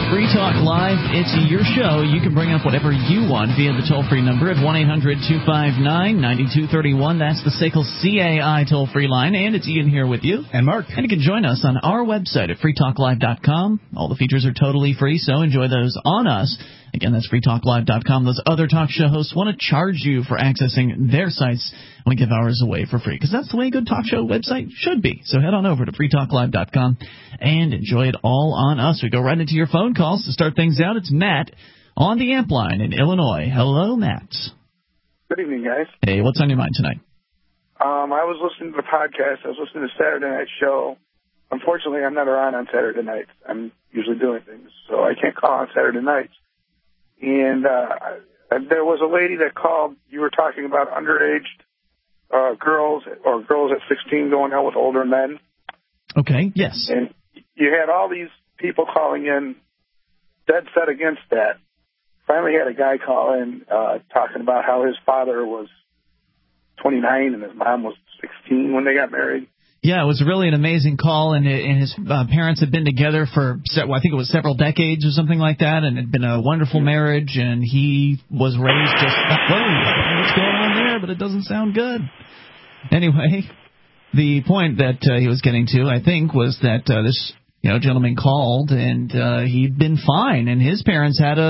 Free Talk Live, it's your show. You can bring up whatever you want via the toll-free number at 1-800-259-9231. That's the SACL CAI toll-free line. And it's Ian here with you. And Mark. And you can join us on our website at freetalklive.com. All the features are totally free, so enjoy those on us. Again, that's freetalklive.com. Those other talk show hosts want to charge you for accessing their sites. We give ours away for free, because that's the way a good talk show website should be. So head on over to freetalklive.com and enjoy it all on us. We go right into your phone calls to start things out. It's Matt on the amp line in Illinois. Hello, Matt. Good evening, guys. Hey, what's on your mind tonight? I was listening to the podcast. I was listening to Saturday Night Show. Unfortunately, I'm never on Saturday nights. I'm usually doing things, so I can't call on Saturday nights. And there was a lady that called. You were talking about underage girls or girls at 16 going out with older men. Okay, yes. And you had all these people calling in dead set against that. Finally had a guy call in talking about how his father was 29 and his mom was 16 when they got married. Yeah, it was really an amazing call, and his parents had been together for, I think it was several decades or something like that, and it had been a wonderful marriage, and he was raised just, whoa, what's going on there, but it doesn't sound good. Anyway, the point that he was getting to, I think, was that this gentleman called, and he'd been fine, and his parents had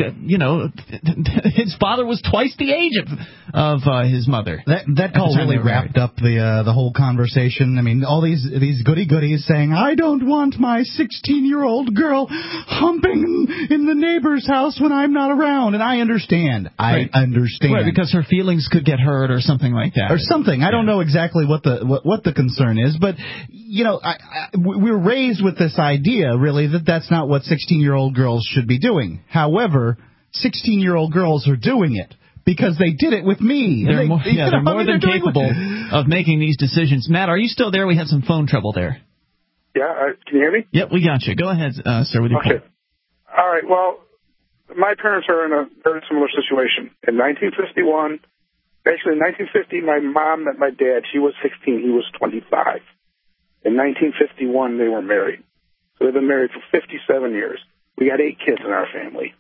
his father was twice the age of his mother. That call really wrapped up the whole conversation. I mean, all these goody-goodies saying, I don't want my 16-year-old girl humping in the neighbor's house when I'm not around, and I understand. Right. I understand. Right, because her feelings could get hurt or something like that. Or something. I don't know exactly what the concern is, but, we're raised with this idea, really, that that's not what 16-year-old girls should be doing. However, 16-year-old girls are doing it because they did it with me. They're more than capable of making these decisions. Matt, are you still there? We had some phone trouble there. Yeah, can you hear me? Yep, we got you. Go ahead, sir, with your point. All right, well, my parents are in a very similar situation. In 1951, actually in 1950, my mom met my dad. She was 16. He was 25. In 1951, they were married. So they've been married for 57 years. We got 8 kids in our family.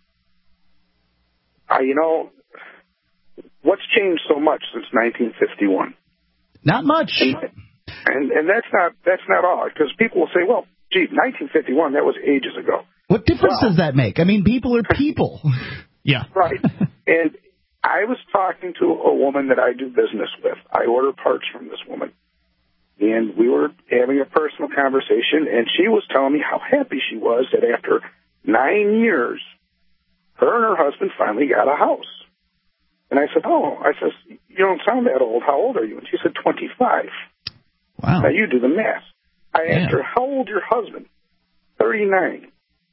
What's changed so much since 1951? Not much. And that's not all, because people will say, well, gee, 1951, that was ages ago. What difference does that make? I mean, people are people. Yeah. Right. And I was talking to a woman that I do business with. I order parts from this woman. And we were having a personal conversation, and she was telling me how happy she was that after 9 years, her and her husband finally got a house. And I said, you don't sound that old. How old are you? And she said, 25. Wow. Now, you do the math. I asked her, how old your husband? 39.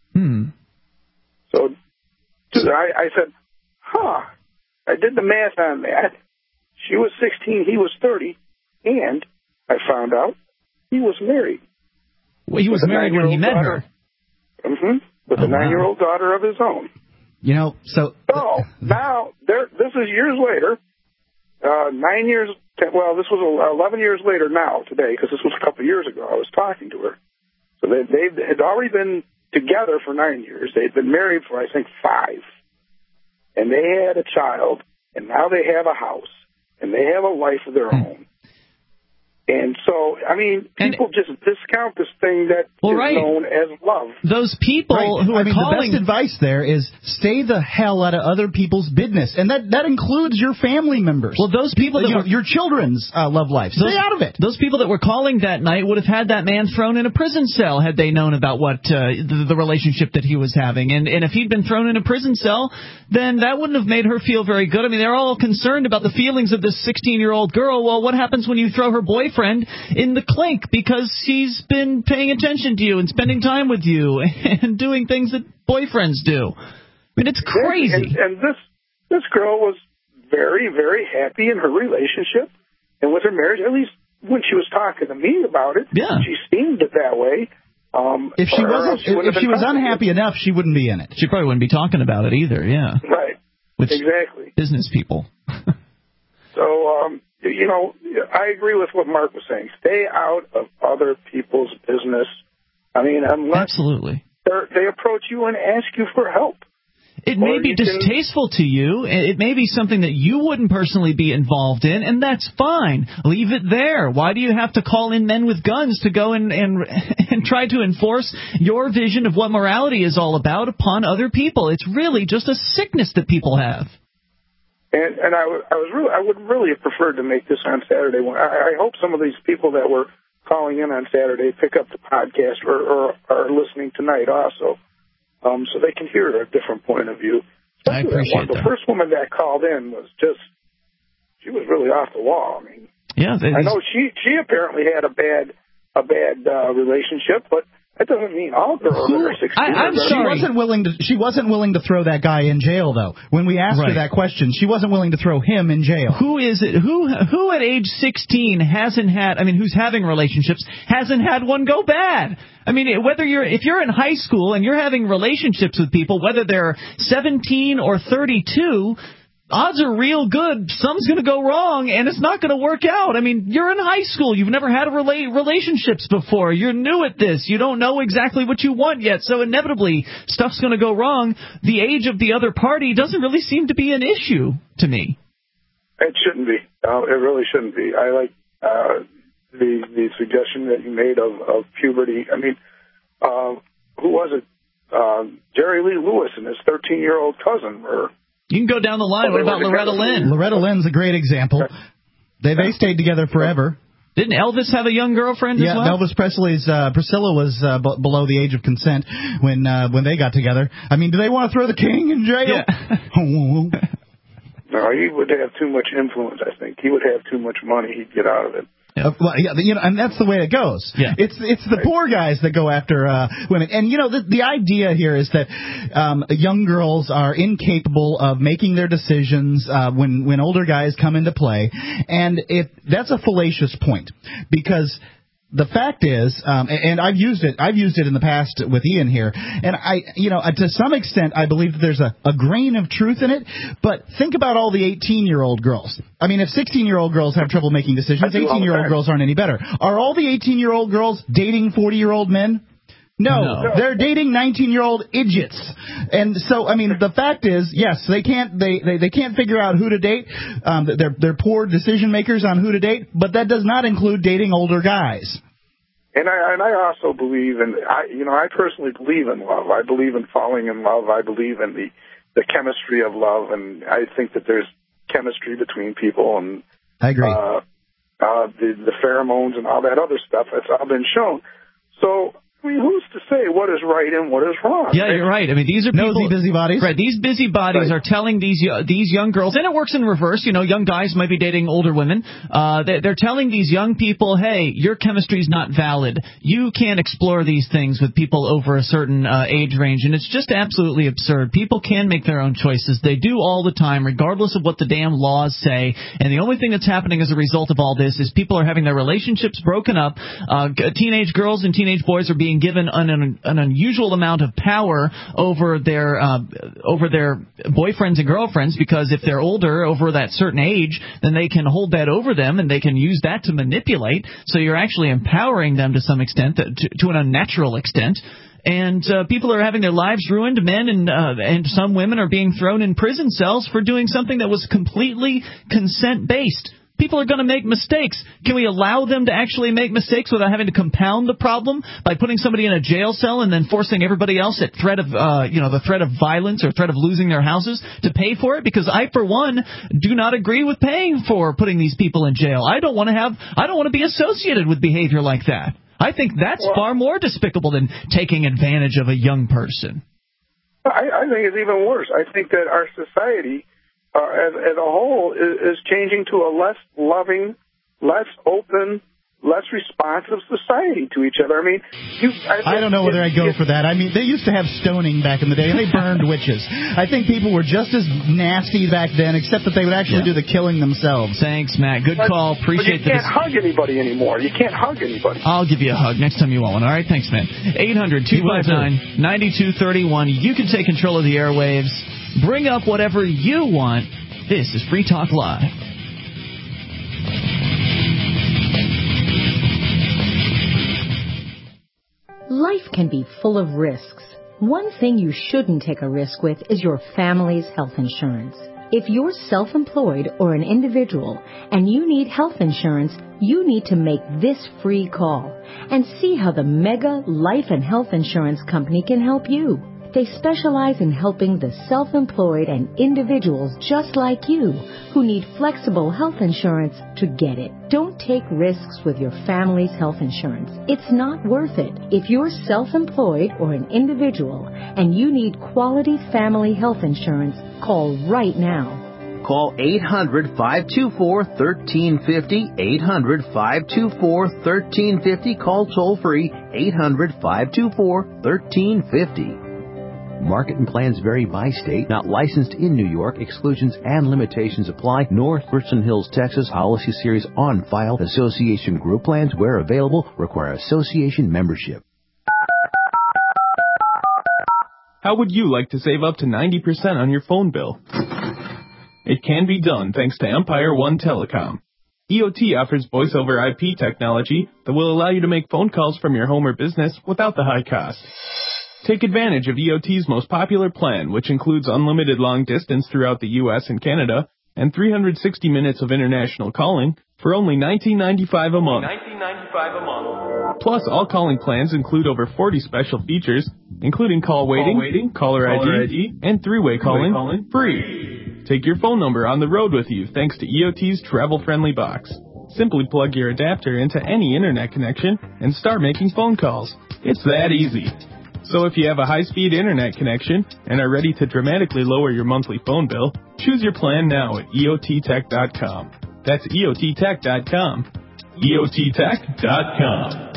So I said, I did the math on that. She was 16, he was 30, and I found out he was married. Well, he was married when he met her. With a 9-year-old daughter of his own. So now, this is years later, 9 years, well, this was 11 years later now, today, because this was a couple of years ago. I was talking to her. So they had already been together for 9 years. They had been married for, I think, 5. And they had a child, and now they have a house, and they have a life of their own. And so, I mean, people just discount this thing that is known as love. Those people who are calling... the best advice there is stay the hell out of other people's business. And that includes your family members. Well, those people that your children's love life. Stay out of it. Those people that were calling that night would have had that man thrown in a prison cell had they known about what the relationship that he was having. And if he'd been thrown in a prison cell, then that wouldn't have made her feel very good. I mean, they're all concerned about the feelings of this 16-year-old girl. Well, what happens when you throw her boyfriend in the clink because she's been paying attention to you and spending time with you and doing things that boyfriends do? I mean, it's crazy. And this girl was very, very happy in her relationship and with her marriage, at least when she was talking to me about it. Yeah. She seemed it that way. If she was unhappy enough, she wouldn't be in it. She probably wouldn't be talking about it either, yeah. Right. Exactly. Business people. So, I agree with what Mark was saying. Stay out of other people's business. I mean, unless Absolutely. they approach you and ask you for help. It may be distasteful to you. It may be something that you wouldn't personally be involved in, and that's fine. Leave it there. Why do you have to call in men with guns to go and try to enforce your vision of what morality is all about upon other people? It's really just a sickness that people have. And I would really have preferred to make this on Saturday. I hope some of these people that were calling in on Saturday pick up the podcast or are listening tonight also. So they can hear a different point of view. I appreciate that. The first woman that called in she was really off the wall. I mean, yeah, I know she apparently had a bad relationship, but that doesn't mean all girls that are 16. I'm sorry. She wasn't willing to throw that guy in jail, though. When we asked her that question, she wasn't willing to throw him in jail. Who is it? Who at age 16 who's having relationships, hasn't had one go bad? I mean, if you're in high school and you're having relationships with people, whether they're 17 or 32, odds are real good something's going to go wrong, and it's not going to work out. I mean, you're in high school. You've never had relationships before. You're new at this. You don't know exactly what you want yet, so inevitably stuff's going to go wrong. The age of the other party doesn't really seem to be an issue to me. It shouldn't be. It really shouldn't be. I like the suggestion that you made of puberty. I mean, who was it? Jerry Lee Lewis and his 13-year-old cousin were... You can go down the line. What about Loretta Lynn? Loretta Lynn's a great example. They stayed together forever. Didn't Elvis have a young girlfriend as well? Yeah, Elvis Presley's Priscilla was below the age of consent when they got together. I mean, do they want to throw the king in jail? Yeah. No, he would have too much influence, I think. He would have too much money. He'd get out of it. And that's the way it goes. Yeah. It's the poor guys that go after women. And, the idea here is that young girls are incapable of making their decisions when older guys come into play. And that's a fallacious point, because the fact is, and I've used it in the past with Ian here, and to some extent, I believe that there's a grain of truth in it, but think about all the 18-year-old girls. I mean, if 16-year-old girls have trouble making decisions, 18-year-old girls aren't any better. Are all the 18-year-old girls dating 40-year-old men? No, they're dating 19-year-old idiots. And so, I mean, the fact is, yes, they can't figure out who to date. They're poor decision makers on who to date, but that does not include dating older guys. And I also believe I personally believe in love. I believe in falling in love. I believe in the chemistry of love, and I think that there's chemistry between people, and I agree. The pheromones and all that other stuff, that's all been shown. So, I mean, who's to say what is right and what is wrong? Yeah, you're right. I mean, these are people, nosy busybodies. Right, these busybodies are telling these young girls, and it works in reverse. Young guys might be dating older women. They're telling these young people, hey, your chemistry's not valid. You can't explore these things with people over a certain age range, and it's just absolutely absurd. People can make their own choices. They do all the time, regardless of what the damn laws say. And the only thing that's happening as a result of all this is people are having their relationships broken up. Teenage girls and teenage boys are being given an unusual amount of power over their boyfriends and girlfriends, because if they're older, over that certain age, then they can hold that over them and they can use that to manipulate. So you're actually empowering them to some extent, to an unnatural extent. And people are having their lives ruined. Men and some women are being thrown in prison cells for doing something that was completely consent-based. People are going to make mistakes. Can we allow them to actually make mistakes without having to compound the problem by putting somebody in a jail cell and then forcing everybody else at threat of, the threat of violence or threat of losing their houses to pay for it? Because I, for one, do not agree with paying for putting these people in jail. I don't want to be associated with behavior like that. I think that's far more despicable than taking advantage of a young person. I think it's even worse. I think that our society as a whole is changing to a less loving, less open, less responsive society to each other. I mean, I don't know whether I'd go for that. I mean, they used to have stoning back in the day, and they burned witches. I think people were just as nasty back then, except that they would actually do the killing themselves. Thanks, Matt. Good call. Appreciate it. But you can't hug anybody anymore. You can't hug anybody. I'll give you a hug next time you want one. All right? Thanks, man. 800-259-9231. You can take control of the airwaves. Bring up whatever you want. This is Free Talk Live. Life can be full of risks. One thing you shouldn't take a risk with is your family's health insurance. If you're self-employed or an individual and you need health insurance, you need to make this free call and see how the Mega Life and Health Insurance Company can help you. They specialize in helping the self-employed and individuals just like you who need flexible health insurance to get it. Don't take risks with your family's health insurance. It's not worth it. If you're self-employed or an individual and you need quality family health insurance, call right now. Call 800-524-1350, 800-524-1350. Call toll-free, 800-524-1350. Market and plans vary by state. Not licensed in New York. Exclusions and limitations apply. North Richland Hills, Texas. Policy series on file. Association group plans, where available, require association membership. How would you like to save up to 90% on your phone bill? It can be done thanks to Empire One Telecom. EOT offers voice over IP technology that will allow you to make phone calls from your home or business without the high cost. Take advantage of EOT's most popular plan, which includes unlimited long distance throughout the U.S. and Canada and 360 minutes of international calling for only $19.95 a month. Plus, all calling plans include over 40 special features, including call waiting, caller ID, and three-way calling free. Take your phone number on the road with you thanks to EOT's travel-friendly box. Simply plug your adapter into any internet connection and start making phone calls. It's that easy. So if you have a high-speed internet connection and are ready to dramatically lower your monthly phone bill, choose your plan now at EOTtech.com. That's EOTtech.com. EOTtech.com.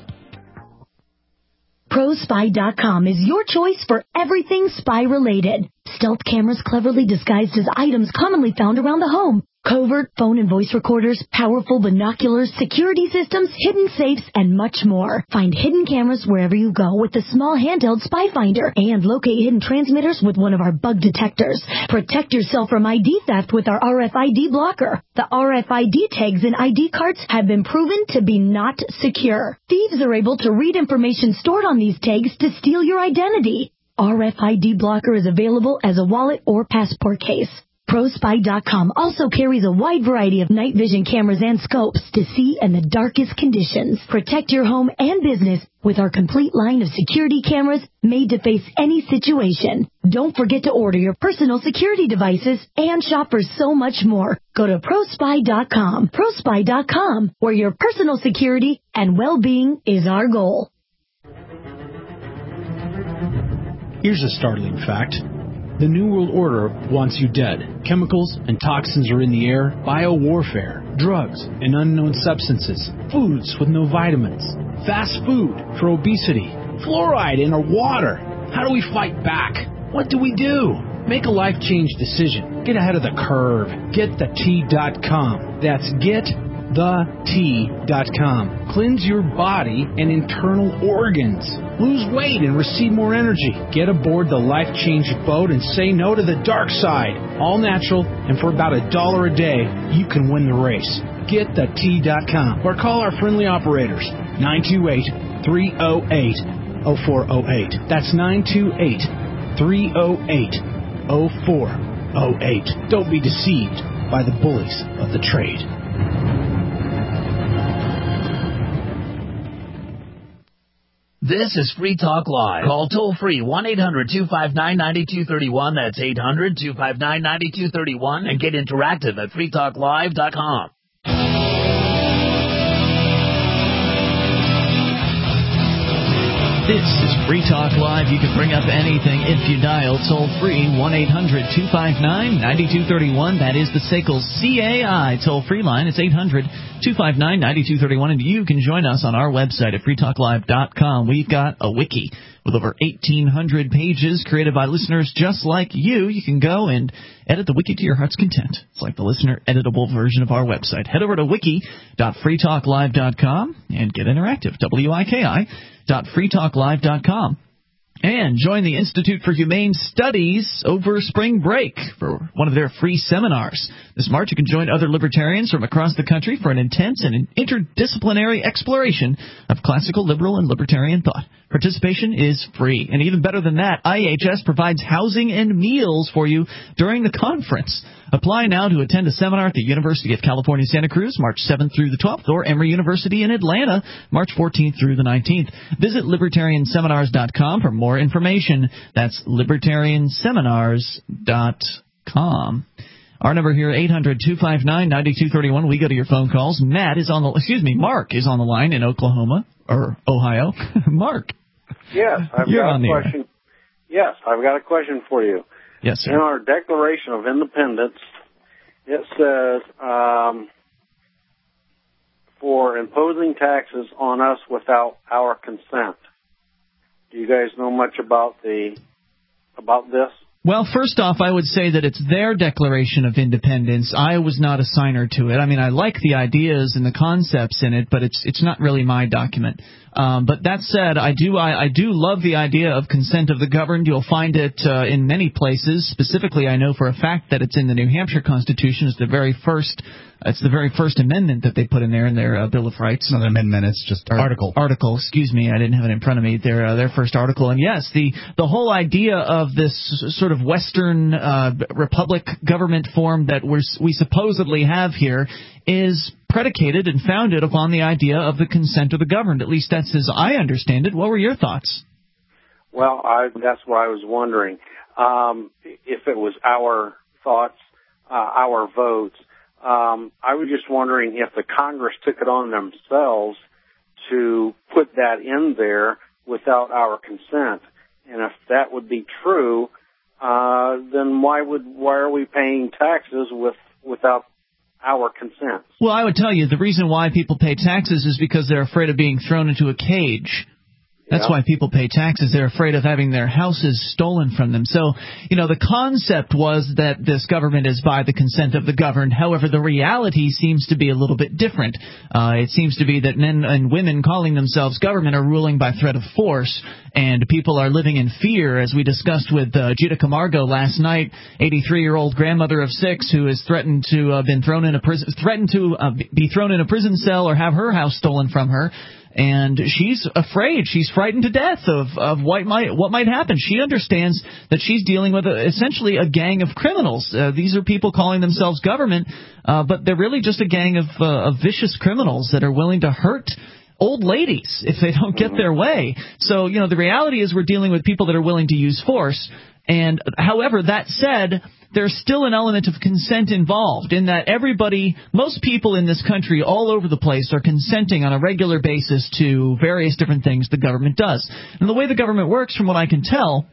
ProSpy.com is your choice for everything spy-related. Stealth cameras cleverly disguised as items commonly found around the home. Covert phone and voice recorders, powerful binoculars, security systems, hidden safes, and much more. Find hidden cameras wherever you go with the small handheld Spy Finder and locate hidden transmitters with one of our bug detectors. Protect yourself from ID theft with our RFID blocker. The RFID tags in ID cards have been proven to be not secure. Thieves are able to read information stored on these tags to steal your identity. RFID blocker is available as a wallet or passport case. ProSpy.com also carries a wide variety of night vision cameras and scopes to see in the darkest conditions. Protect your home and business with our complete line of security cameras made to face any situation. Don't forget to order your personal security devices and shop for so much more. Go to ProSpy.com. ProSpy.com, where your personal security and well-being is our goal. Here's a startling fact. The New World Order wants you dead. Chemicals and toxins are in the air, biowarfare, drugs and unknown substances, foods with no vitamins, fast food for obesity, fluoride in our water. How do we fight back? What do we do? Make a life-change decision. Get ahead of the curve. GetTheT.com. That's GetTheT.com. Cleanse your body and internal organs. Lose weight and receive more energy. Get aboard the life-change boat and say no to the dark side. All natural, and for about $1 a day, you can win the race. GetTheT.com. Or call our friendly operators. 928-308-0408. That's 928-308-0408. Don't be deceived by the bullies of the trade. This is Free Talk Live. Call toll-free 1-800-259-9231. That's 800-259-9231. And get interactive at freetalklive.com. This is Free Talk Live. You can bring up anything if you dial toll-free 1-800-259-9231. That is the SACL CAI toll-free line. It's 800-259-9231. And you can join us on our website at freetalklive.com. We've got a wiki with over 1,800 pages created by listeners just like you. You can go and edit the wiki to your heart's content. It's like the listener-editable version of our website. Head over to wiki.freetalklive.com and get interactive. WIKI.freetalklive.com. And join the Institute for Humane Studies over spring break for one of their free seminars. This March, you can join other libertarians from across the country for an intense and interdisciplinary exploration of classical liberal and libertarian thought. Participation is free. And even better than that, IHS provides housing and meals for you during the conference. Apply now to attend a seminar at the University of California, Santa Cruz, March 7th through the 12th, or Emory University in Atlanta, March 14th through the 19th. Visit libertarianseminars.com for more information. That's libertarianseminars.com. Our number here, 800-259-9231. We go to your phone calls. Mark is on the line in Oklahoma, or Ohio. Mark. Yes, I've got a question. Yes, I've got a question for you. Yes, sir. In our Declaration of Independence, it says, for imposing taxes on us without our consent. Do you guys know much about this? Well, first off, I would say that it's their Declaration of Independence. I was not a signer to it. I mean, I like the ideas and the concepts in it, but it's not really my document. But that said, I do love the idea of consent of the governed. You'll find it in many places. Specifically, I know for a fact that it's in the New Hampshire Constitution. It's the very first amendment that they put in there in their Bill of Rights. It's not an amendment, it's just article. Article, excuse me, I didn't have it in front of me. Their first article. And yes, the whole idea of this sort of Western republic government form that we supposedly have here is predicated and founded upon the idea of the consent of the governed. At least that's as I understand it. What were your thoughts? Well, that's what I was wondering. If it was our thoughts, our votes. I was just wondering if the Congress took it on themselves to put that in there without our consent. And if that would be true, then why are we paying taxes without our consent? Well, I would tell you the reason why people pay taxes is because they're afraid of being thrown into a cage. That's why people pay taxes. They're afraid of having their houses stolen from them. So, the concept was that this government is by the consent of the governed. However, the reality seems to be a little bit different. It seems to be that men and women calling themselves government are ruling by threat of force, and people are living in fear, as we discussed with Gita Camargo last night, 83-year-old grandmother of 6 who is threatened to be thrown in a prison cell or have her house stolen from her. And she's afraid. She's frightened to death of what might happen. She understands that she's dealing with essentially a gang of criminals. These are people calling themselves government, but they're really just a gang of vicious criminals that are willing to hurt old ladies if they don't get their way. So, the reality is we're dealing with people that are willing to use force. And however, that said, there's still an element of consent involved in that most people in this country all over the place are consenting on a regular basis to various different things the government does. And the way the government works, from what I can tell,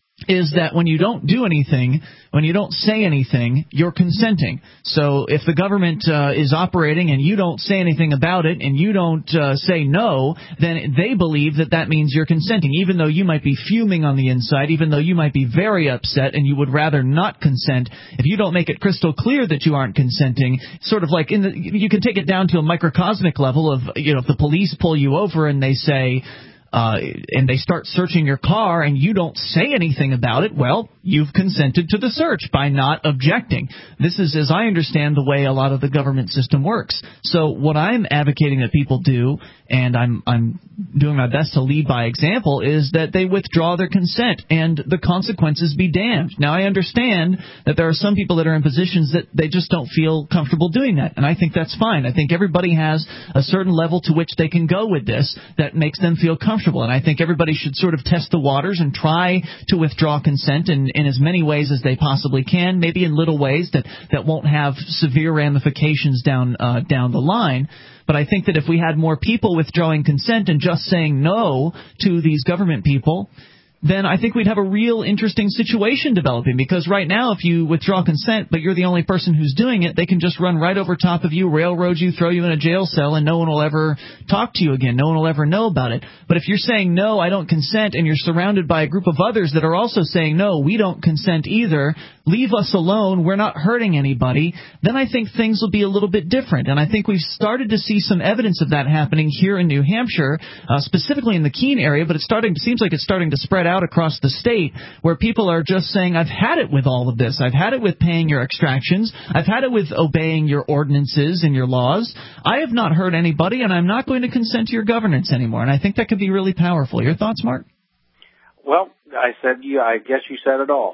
is that when you don't do anything, when you don't say anything, you're consenting. So if the government is operating and you don't say anything about it and you don't say no, then they believe that means you're consenting, even though you might be fuming on the inside, even though you might be very upset and you would rather not consent. If you don't make it crystal clear that you aren't consenting, sort of like you can take it down to a microcosmic level of, if the police pull you over and they say, and they start searching your car and you don't say anything about it, well, you've consented to the search by not objecting. This is, as I understand, the way a lot of the government system works. So what I'm advocating that people do, and I'm doing my best to lead by example, is that they withdraw their consent and the consequences be damned. Now, I understand that there are some people that are in positions that they just don't feel comfortable doing that, and I think that's fine. I think everybody has a certain level to which they can go with this that makes them feel comfortable, and I think everybody should sort of test the waters and try to withdraw consent in as many ways as they possibly can, maybe in little ways that won't have severe ramifications down the line. But I think that if we had more people withdrawing consent and just saying no to these government people, then I think we'd have a real interesting situation developing. Because right now, if you withdraw consent, but you're the only person who's doing it, they can just run right over top of you, railroad you, throw you in a jail cell, and no one will ever talk to you again. No one will ever know about it. But if you're saying, no, I don't consent, and you're surrounded by a group of others that are also saying, no, we don't consent either, leave us alone, we're not hurting anybody, then I think things will be a little bit different. And I think we've started to see some evidence of that happening here in New Hampshire, specifically in the Keene area, but seems like it's starting to spread out across the state where people are just saying, I've had it with all of this. I've had it with paying your extractions. I've had it with obeying your ordinances and your laws. I have not hurt anybody, and I'm not going to consent to your governance anymore. And I think that could be really powerful. Your thoughts, Mark? Well, I guess you said it all.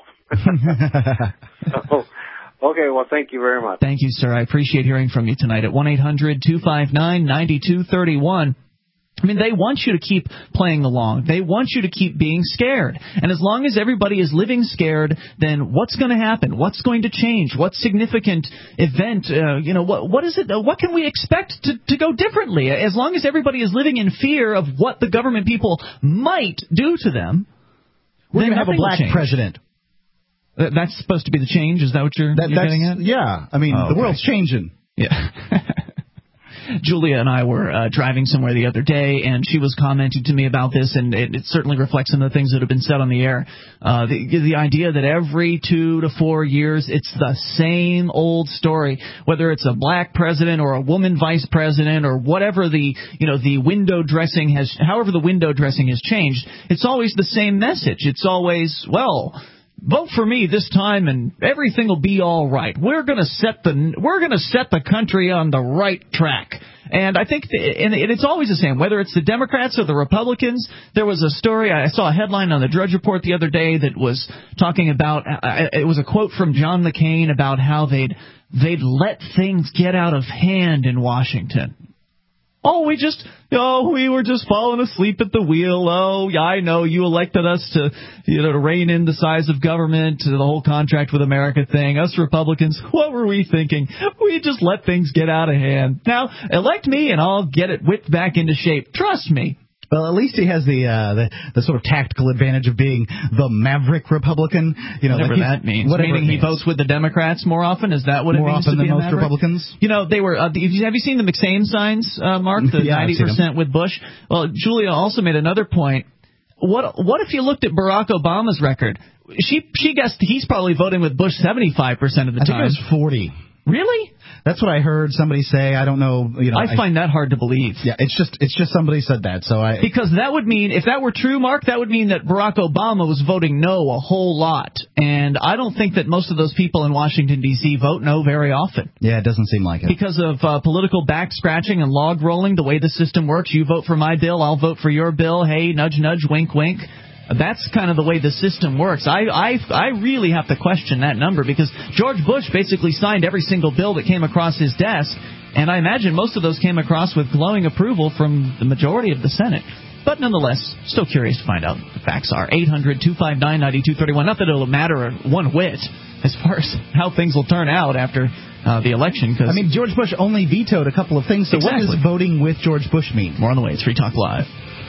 Okay, well, thank you very much. Thank you, sir. I appreciate hearing from you tonight at 1-800-259-9231. I mean, they want you to keep playing along. They want you to keep being scared. And as long as everybody is living scared, then what's going to happen? What's going to change? What significant event, what is it? What can we expect to go differently? As long as everybody is living in fear of what the government people might do to them, we're going to have a black president. That's supposed to be the change? Is that what you're getting at? Yeah. I mean, the world's changing. Yeah. Julia and I were driving somewhere the other day, and she was commenting to me about this, and it certainly reflects some of the things that have been said on the air. The idea that every 2 to 4 years it's the same old story, whether it's a black president or a woman vice president or whatever the window dressing however the window dressing has changed, it's always the same message. It's always, vote for me this time and everything will be all right. We're going to set the country on the right track. And I think it's always the same, whether it's the Democrats or the Republicans. There was a story, I saw a headline on the Drudge Report the other day that was talking about, it was a quote from John McCain about how they'd let things get out of hand in Washington. We were just falling asleep at the wheel. Oh, yeah, I know you elected us to rein in the size of government, to the whole contract with America thing. Us Republicans, what were we thinking? We just let things get out of hand. Now, elect me and I'll get it whipped back into shape. Trust me. Well, at least he has the sort of tactical advantage of being the maverick Republican. Whatever that means. Meaning he votes with the Democrats more often? Is that what it means to be a maverick? More often than most Republicans? They were. Have you seen the McSain signs, Mark? The 90% with Bush? Well, Julia also made another point. What if you looked at Barack Obama's record? She guessed he's probably voting with Bush 75% of the time. I think it was 40. Really? That's what I heard somebody say. I don't know. I find that hard to believe. Yeah, it's just somebody said that. Because that would mean, if that were true, Mark, that would mean that Barack Obama was voting no a whole lot. And I don't think that most of those people in Washington, D.C. vote no very often. Yeah, it doesn't seem like it. Because of political back scratching and log rolling, the way the system works, you vote for my bill, I'll vote for your bill. Hey, nudge, nudge, wink, wink. That's kind of the way the system works. I really have to question that number, because George Bush basically signed every single bill that came across his desk, and I imagine most of those came across with glowing approval from the majority of the Senate. But nonetheless, still curious to find out what the facts are. 800-259-9231. Not that it'll matter one whit as far as how things will turn out after the election. Cause George Bush only vetoed a couple of things, so exactly. What does voting with George Bush mean? More on the way. It's Free Talk Live.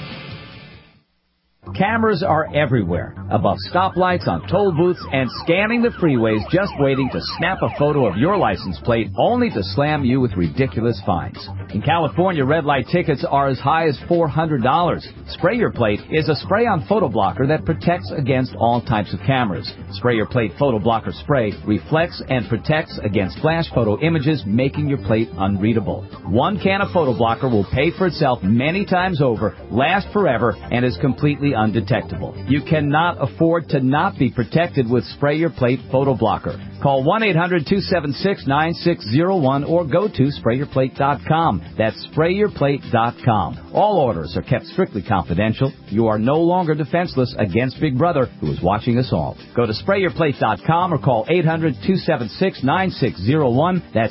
Cameras are everywhere, above stoplights, on toll booths, and scanning the freeways, just waiting to snap a photo of your license plate, only to slam you with ridiculous fines. In California, red light tickets are as high as $400. Spray Your Plate is a spray-on photo blocker that protects against all types of cameras. Spray Your Plate photo blocker spray reflects and protects against flash photo images, making your plate unreadable. One can of photo blocker will pay for itself many times over, last forever, and is completely undetectable. You cannot afford to not be protected with Spray Your Plate photo blocker. Call 1-800-276-9601 or go to sprayyourplate.com. That's sprayyourplate.com. All orders are kept strictly confidential. You are no longer defenseless against Big Brother, who is watching us all. Go to sprayyourplate.com or call 800-276-9601. That's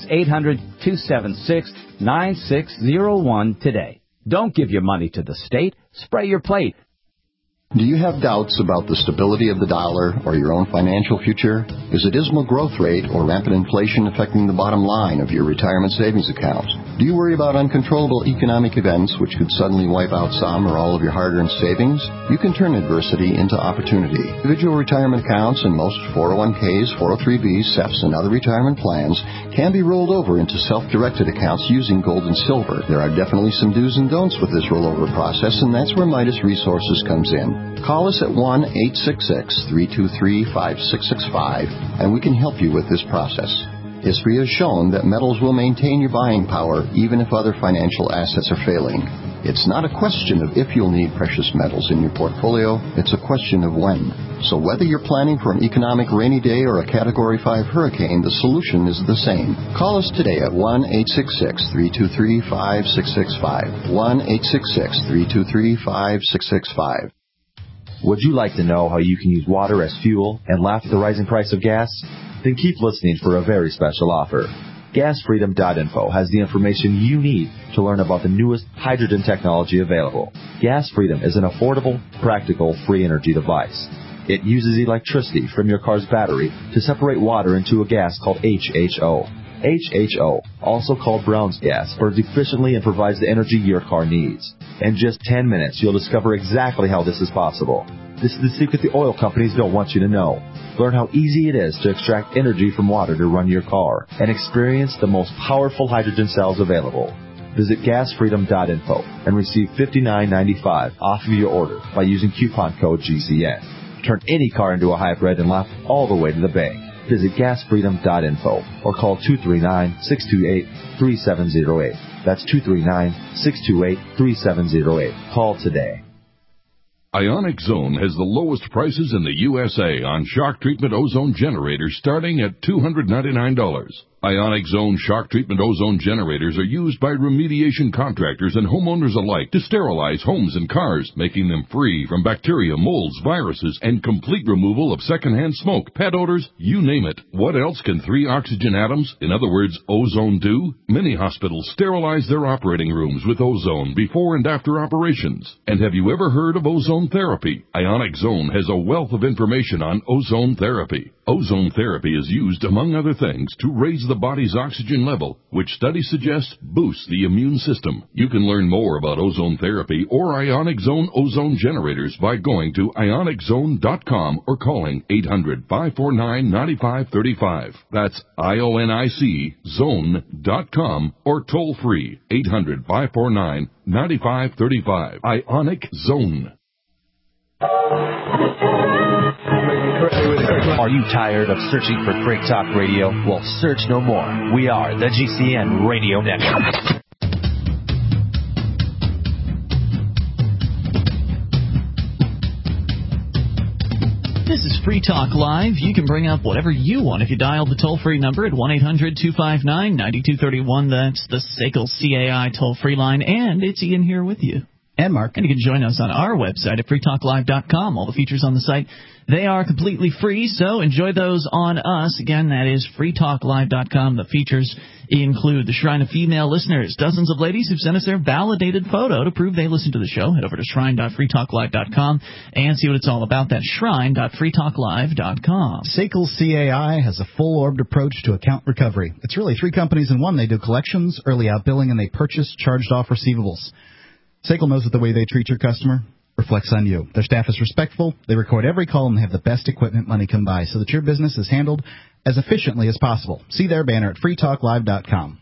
800-276-9601 today. Don't give your money to the state. Spray Your Plate. Do you have doubts about the stability of the dollar or your own financial future? Is a dismal growth rate or rampant inflation affecting the bottom line of your retirement savings account? Do you worry about uncontrollable economic events which could suddenly wipe out some or all of your hard-earned savings? You can turn adversity into opportunity. Individual retirement accounts and most 401ks, 403bs, SEFs, and other retirement plans can be rolled over into self-directed accounts using gold and silver. There are definitely some do's and don'ts with this rollover process, and that's where Midas Resources comes in. Call us at 1-866-323-5665, and we can help you with this process. History has shown that metals will maintain your buying power even if other financial assets are failing. It's not a question of if you'll need precious metals in your portfolio, it's a question of when. So whether you're planning for an economic rainy day or a Category 5 hurricane, the solution is the same. Call us today at 1-866-323-5665. 1-866-323-5665. Would you like to know how you can use water as fuel and laugh at the rising price of gas? Then keep listening for a very special offer. GasFreedom.info has the information you need to learn about the newest hydrogen technology available. Gas Freedom is an affordable, practical, free energy device. It uses electricity from your car's battery to separate water into a gas called HHO. HHO, also called Brown's gas, burns efficiently and provides the energy your car needs. In just 10 minutes, you'll discover exactly how this is possible. This is the secret the oil companies don't want you to know. Learn how easy it is to extract energy from water to run your car and experience the most powerful hydrogen cells available. Visit gasfreedom.info and receive $59.95 off of your order by using coupon code GCN. Turn any car into a hybrid and laugh all the way to the bank. Visit gasfreedom.info or call 239-628-3708. That's 239-628-3708. Call today. Ionic Zone has the lowest prices in the USA on shock treatment ozone generators starting at $299. Ionic Zone shock treatment ozone generators are used by remediation contractors and homeowners alike to sterilize homes and cars, making them free from bacteria, molds, viruses, and complete removal of secondhand smoke, pet odors, you name it. What else can 3 oxygen atoms, in other words, ozone, do? Many hospitals sterilize their operating rooms with ozone before and after operations. And have you ever heard of ozone therapy? Ionic Zone has a wealth of information on ozone therapy. Ozone therapy is used, among other things, to raise the body's oxygen level, which studies suggest boosts the immune system. You can learn more about ozone therapy or Ionic Zone ozone generators by going to ioniczone.com or calling 800-549-9535. That's IONIC zone.com or toll free 800-549-9535. Ionic Zone. Are you tired of searching for Freak Talk Radio? Well, search no more. We are the GCN Radio Network. This is Free Talk Live. You can bring up whatever you want if you dial the toll-free number at 1-800-259-9231. That's the SACL CAI toll-free line, and it's Ian here with you. And Mark. And you can join us on our website at freetalklive.com. All the features on the site, they are completely free, so enjoy those on us. Again, that is freetalklive.com. The features include the Shrine of Female Listeners. Dozens of ladies who've sent us their validated photo to prove they listen to the show. Head over to shrine.freetalklive.com and see what it's all about. That's shrine.freetalklive.com. SACL CAI has a full-orbed approach to account recovery. It's really 3 companies in one. They do collections, early outbilling, and they purchase charged-off receivables. SACL knows that the way they treat your customer reflects on you. Their staff is respectful. They record every call and they have the best equipment money can buy so that your business is handled as efficiently as possible. See their banner at freetalklive.com.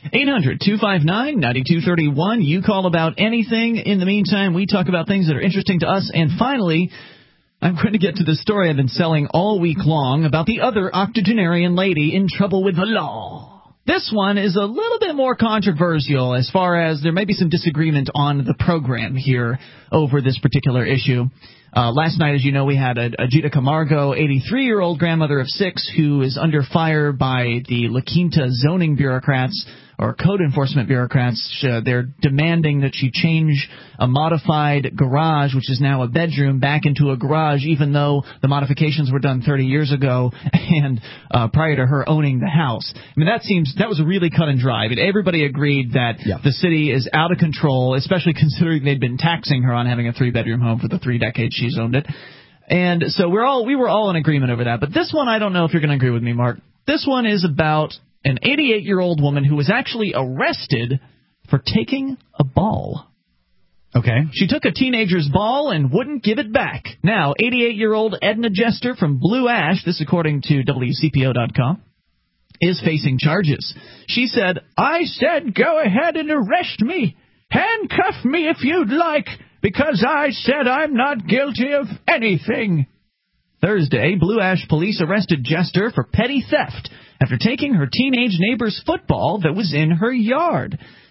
800-259-9231. You call about anything. In the meantime, we talk about things that are interesting to us. And finally, I'm going to get to the story I've been selling all week long about the other octogenarian lady in trouble with the law. This one is a little bit more controversial as far as there may be some disagreement on the program here over this particular issue. Last night, as you know, we had Ajita Camargo, 83-year-old grandmother of 6, who is under fire by the La Quinta zoning bureaucrats or code enforcement bureaucrats. They're demanding that she change a modified garage, which is now a bedroom, back into a garage, even though the modifications were done 30 years ago and prior to her owning the house. I mean, that was really cut and dry. I mean, everybody agreed that the city is out of control, especially considering they'd been taxing her on having a 3-bedroom home for the 3 decades she's owned it. And so we were all in agreement over that. But this one, I don't know if you're going to agree with me, Mark. This one is about an 88-year-old woman who was actually arrested for taking a ball. Okay. She took a teenager's ball and wouldn't give it back. Now, 88-year-old Edna Jester from Blue Ash, this according to WCPO.com, is facing charges. She said, "I said go ahead and arrest me. Handcuff me if you'd like, because I said I'm not guilty of anything." Thursday, Blue Ash police arrested Jester for petty theft after taking her teenage neighbor's football that was in her yard.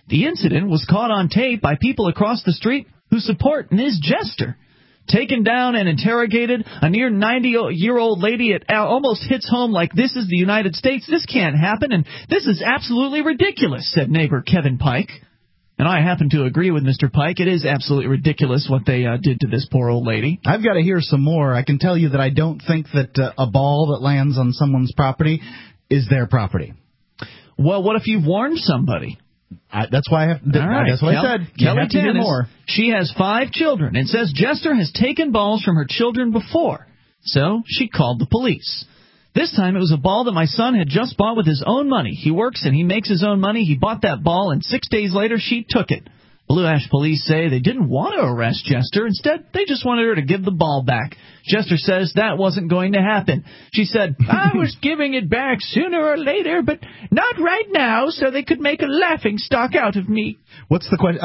The incident was caught on tape by people across the street who support Ms. Jester. Taken down and interrogated, a near 90-year-old lady, it almost hits home like this is the United States. This can't happen, and this is absolutely ridiculous, said neighbor Kevin Pike. And I happen to agree with Mr. Pike. It is absolutely ridiculous what they did to this poor old lady. I've got to hear some more. I can tell you that I don't think that a ball that lands on someone's property is their property. Well, what if you've warned somebody? That's why I have. That's what I said. Kelly Dennis, more. She has 5 children and says Jester has taken balls from her children before, so she called the police. This time it was a ball that my son had just bought with his own money. He works and he makes his own money. He bought that ball, and 6 days later she took it. Blue Ash police say they didn't want to arrest Jester. Instead, they just wanted her to give the ball back. Jester says that wasn't going to happen. She said, I was giving it back sooner or later, but not right now, so they could make a laughingstock out of me. What's the question?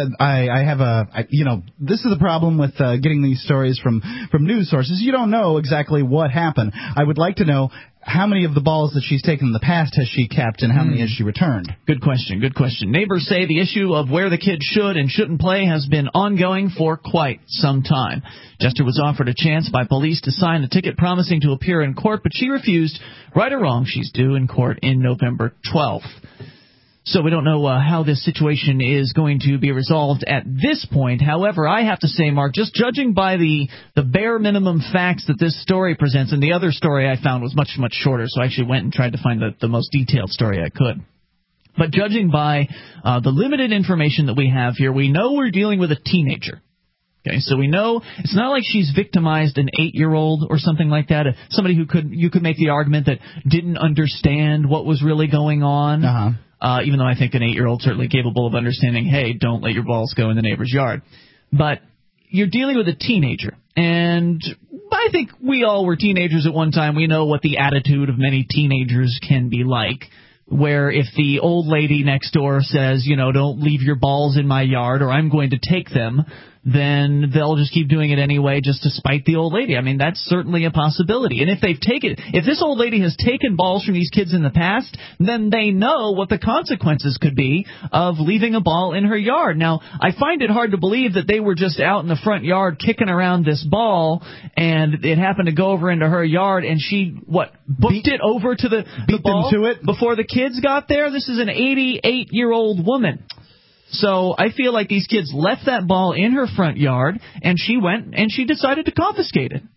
I have this is the problem with getting these stories from news sources. You don't know exactly what happened. I would like to know how many of the balls that she's taken in the past has she kept, and how many has she returned? Good question. Neighbors say the issue of where the kids should and shouldn't play has been ongoing for quite some time. Jester was offered a chance by police to sign a ticket promising to appear in court, but she refused. Right or wrong, she's due in court in November 12th. So we don't know how this situation is going to be resolved at this point. However, I have to say, Mark, just judging by the bare minimum facts that this story presents, and the other story I found was much, much shorter, so I actually went and tried to find the most detailed story I could. But judging by the limited information that we have here, we know we're dealing with a teenager. Okay, so we know it's not like she's victimized an 8-year-old or something like that, somebody who you could make the argument that didn't understand what was really going on. Uh-huh. Even though I think an 8-year-old certainly capable of understanding, hey, don't let your balls go in the neighbor's yard. But you're dealing with a teenager, and I think we all were teenagers at one time. We know what the attitude of many teenagers can be like, where if the old lady next door says, don't leave your balls in my yard or I'm going to take them, then they'll just keep doing it anyway just to spite the old lady. I mean, that's certainly a possibility. And if this old lady has taken balls from these kids in the past, then they know what the consequences could be of leaving a ball in her yard. Now, I find it hard to believe that they were just out in the front yard kicking around this ball, and it happened to go over into her yard, and she, booked it over to the ball them to it before the kids got there? This is an 88-year-old woman. So I feel like these kids left that ball in her front yard, and she went and she decided to confiscate it.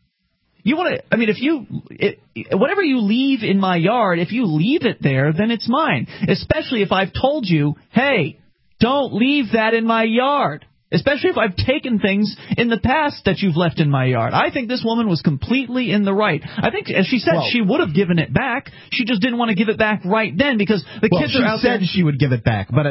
Whatever you leave in my yard, if you leave it there, then it's mine. Especially if I've told you, hey, don't leave that in my yard. Especially if I've taken things in the past that you've left in my yard. I think this woman was completely in the right. I think, as she said, she would have given it back. She just didn't want to give it back right then because the kids are out there. She said she would give it back, but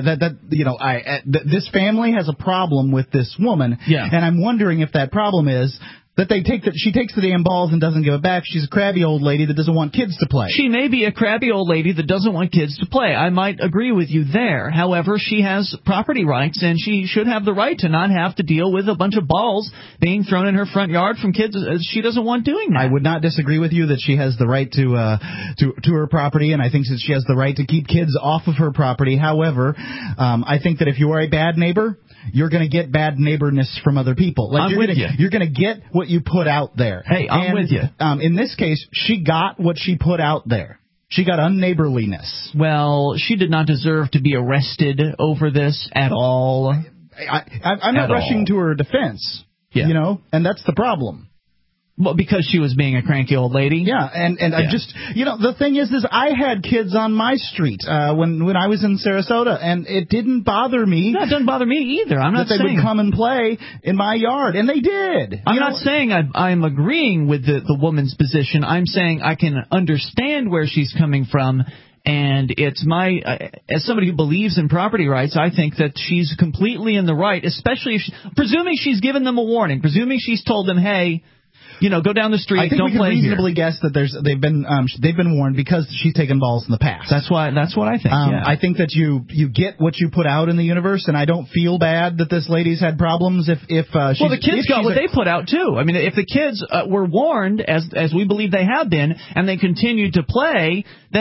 this family has a problem with this woman, and I'm wondering if that problem is that she takes the damn balls and doesn't give it back. She's a crabby old lady that doesn't want kids to play. She may be a crabby old lady that doesn't want kids to play. I might agree with you there. However, she has property rights, and she should have the right to not have to deal with a bunch of balls being thrown in her front yard from kids. She doesn't want doing that. I would not disagree with you that she has the right to her property, and I think that she has the right to keep kids off of her property. However, I think that if you are a bad neighbor, you're going to get bad neighborness from other people. You're going to get what you put out there. Hey, I'm with you. In this case, she got what she put out there. She got unneighborliness. Well, she did not deserve to be arrested over this at all. I'm not rushing to her defense, and that's the problem. Well, because she was being a cranky old lady? Yeah, and I just, the thing is I had kids on my street when I was in Sarasota, and it didn't bother me. No, it doesn't bother me either. I'm not saying they would come and play in my yard, and they did. I'm not saying I'm agreeing with the woman's position. I'm saying I can understand where she's coming from. And it's as somebody who believes in property rights, I think that she's completely in the right, especially presuming she's given them a warning, presuming she's told them, hey, go down the street. I think don't we can play reasonably here. guess that they've been warned because she's taken balls in the past. That's what I think. I think that you get what you put out in the universe, and I don't feel bad that this lady's had problems. If the kids got what they put out too. I mean, if the kids were warned, as we believe they have been, and they continued to play, then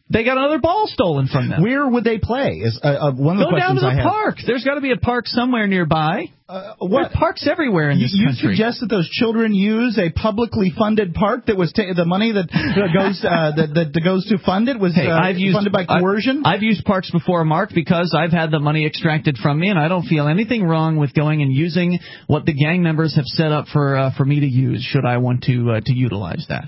They got another ball stolen from them. Where would they play? Is one of the Go down questions to I the have. park. There's got to be a park somewhere nearby. What? There are parks everywhere in this country. You suggest that those children use a publicly funded park that was the money that goes that goes to fund it was funded by coercion? I've used parks before, Mark, because I've had the money extracted from me, and I don't feel anything wrong with going and using what the gang members have set up for me to use. Should I want to utilize that?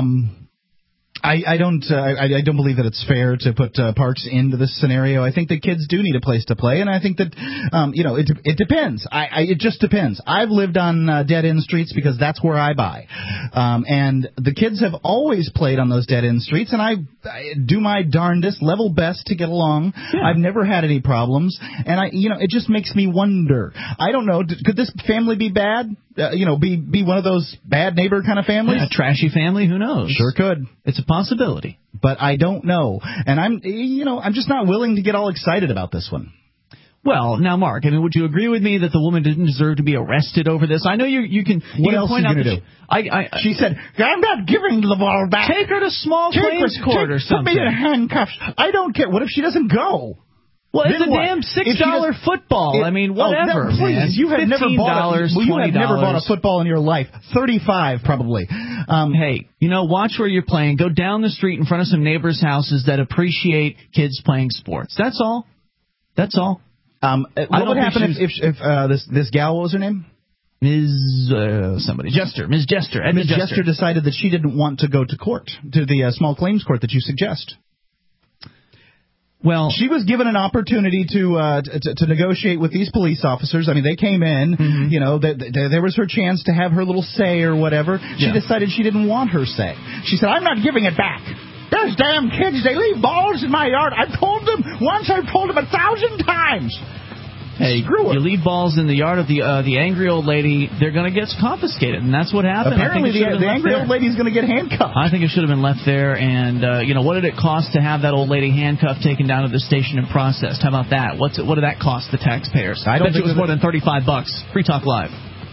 I don't believe that it's fair to put parks into this scenario. I think that kids do need a place to play, and I think that it depends. It just depends. I've lived on dead-end streets because that's where I buy, and the kids have always played on those dead-end streets, and I do my darndest, level best to get along. Yeah. I've never had any problems, and it just makes me wonder. I don't know. Could this family be bad? Be one of those bad neighbor kind of families? A trashy family? Who knows? Sure could. It's a possibility. But I don't know. And I'm just not willing to get all excited about this one. Well, now, Mark, would you agree with me that the woman didn't deserve to be arrested over this? I know you can. What else point are you out going to do? She said, "I'm not giving the ball back." Take her to small claims court or something. Put me in handcuffs. I don't care. What if she doesn't go? Well, it's a damn $6 football. Whatever. Please, you have never bought a football in your life. $35 probably. Hey, watch where you're playing. Go down the street in front of some neighbors' houses that appreciate kids playing sports. That's all. That's all. What would happen if this gal, what was her name? Ms. Jester. Ms. Jester decided that she didn't want to go to court, to the small claims court that you suggest. Well, she was given an opportunity to negotiate with these police officers. They came in. Mm-hmm. There was her chance to have her little say or whatever. She decided she didn't want her say. She said, "I'm not giving it back. Those damn kids, they leave balls in my yard. I've told them once. I've told them 1,000 times." Hey, you leave balls in the yard of the angry old lady, they're going to get confiscated, and that's what happened. Apparently, the angry old lady's going to get handcuffed. I think it should have been left there, and, what did it cost to have that old lady handcuffed, taken down to the station and processed? How about that? What did that cost the taxpayers? I bet you it was more than $35. Free Talk Live.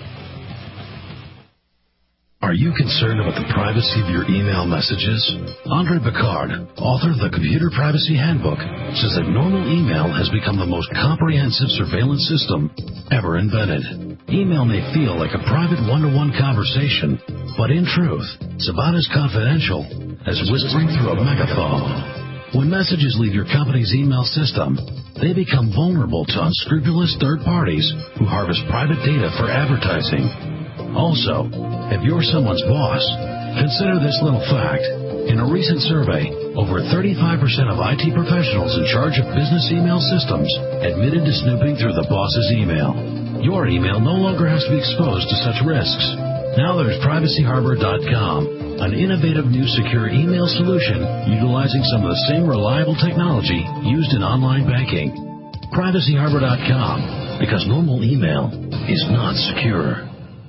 Are you concerned about the privacy of your email messages? Andre Picard, author of the Computer Privacy Handbook, says that normal email has become the most comprehensive surveillance system ever invented. Email may feel like a private one-to-one conversation, but in truth, it's about as confidential as whispering through a megaphone. When messages leave your company's email system, they become vulnerable to unscrupulous third parties who harvest private data for advertising. Also, if you're someone's boss, consider this little fact. In a recent survey, over 35% of IT professionals in charge of business email systems admitted to snooping through the boss's email. Your email no longer has to be exposed to such risks. Now there's PrivacyHarbor.com, an innovative new secure email solution utilizing some of the same reliable technology used in online banking. PrivacyHarbor.com, because normal email is not secure.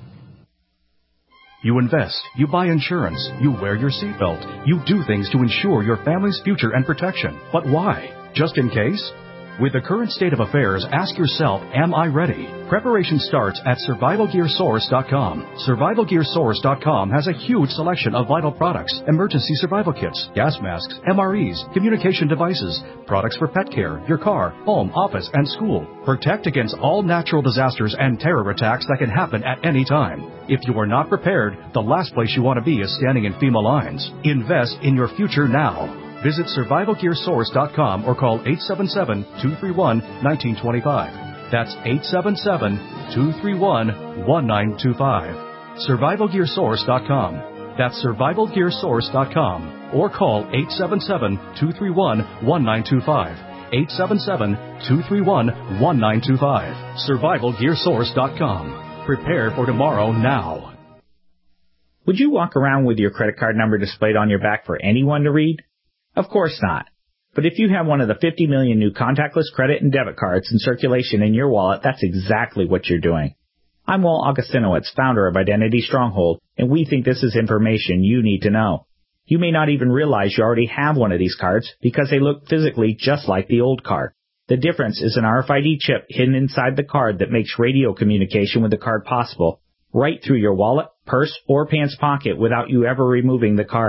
You invest, you buy insurance, you wear your seatbelt, you do things to ensure your family's future and protection. But why? Just in case? With the current state of affairs, ask yourself, am I ready? Preparation starts at SurvivalGearSource.com. SurvivalGearSource.com has a huge selection of vital products, emergency survival kits, gas masks, MREs, communication devices, products for pet care, your car, home, office, and school. Protect against all natural disasters and terror attacks that can happen at any time. If you are not prepared, the last place you want to be is standing in FEMA lines. Invest in your future now. Visit SurvivalGearSource.com or call 877-231-1925. That's 877-231-1925. SurvivalGearSource.com. That's SurvivalGearSource.com or call 877-231-1925. 877-231-1925. SurvivalGearSource.com. Prepare for tomorrow now. Would you walk around with your credit card number displayed on your back for anyone to read? Of course not. But if you have one of the 50 million new contactless credit and debit cards in circulation in your wallet, that's exactly what you're doing. I'm Walt Augustinowicz, founder of Identity Stronghold, and we think this is information you need to know. You may not even realize you already have one of these cards because they look physically just like the old card. The difference is an RFID chip hidden inside the card that makes radio communication with the card possible, right through your wallet, purse, or pants pocket without you ever removing the card.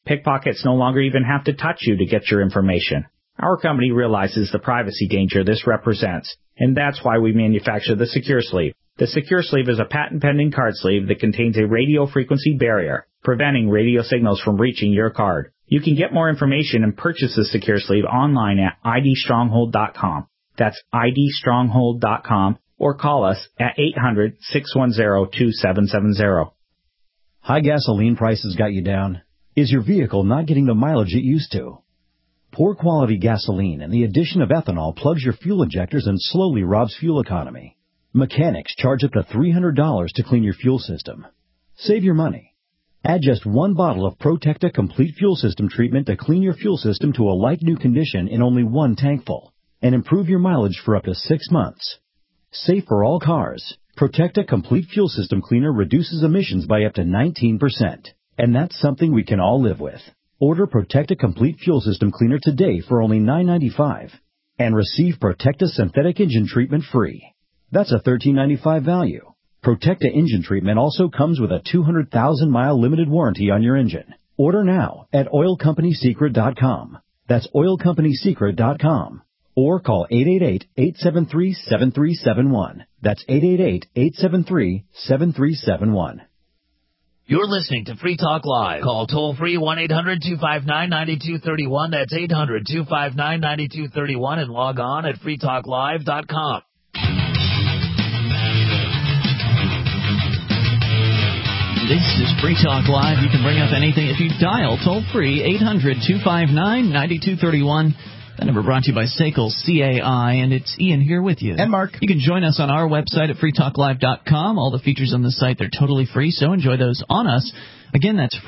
Pickpockets no longer even have to touch you to get your information. Our company realizes the privacy danger this represents, and that's why we manufacture the Secure Sleeve. The Secure Sleeve is a patent-pending card sleeve that contains a radio frequency barrier, preventing radio signals from reaching your card. You can get more information and purchase the Secure Sleeve online at idstronghold.com. That's idstronghold.com, or call us at 800-610-2770. High gasoline prices got you down? Is your vehicle not getting the mileage it used to? Poor quality gasoline and the addition of ethanol plugs your fuel injectors and slowly robs fuel economy. Mechanics charge up to $300 to clean your fuel system. Save your money. Add just one bottle of Protecta Complete Fuel System treatment to clean your fuel system to a like-new condition in only one tankful, and improve your mileage for up to 6 months. Safe for all cars, Protecta Complete Fuel System Cleaner reduces emissions by up to 19%, and that's something we can all live with. Order Protecta Complete Fuel System Cleaner today for only $9.95, and receive Protecta Synthetic Engine Treatment free. That's a $13.95 value. Protecta Engine Treatment also comes with a 200,000-mile limited warranty on your engine. Order now at oilcompanysecret.com. That's oilcompanysecret.com. Or call 888-873-7371. That's 888-873-7371. You're listening to Free Talk Live. Call toll-free 1-800-259-9231. That's 800-259-9231. And log on at freetalklive.com. This is Free Talk Live. You can bring up anything if you dial toll-free 800-259-9231. That number brought to you by SACL CAI, and it's Ian here with you. And Mark. You can join us on our website at freetalklive.com. All the features on the site, they're totally free, so enjoy those on us. Again, that's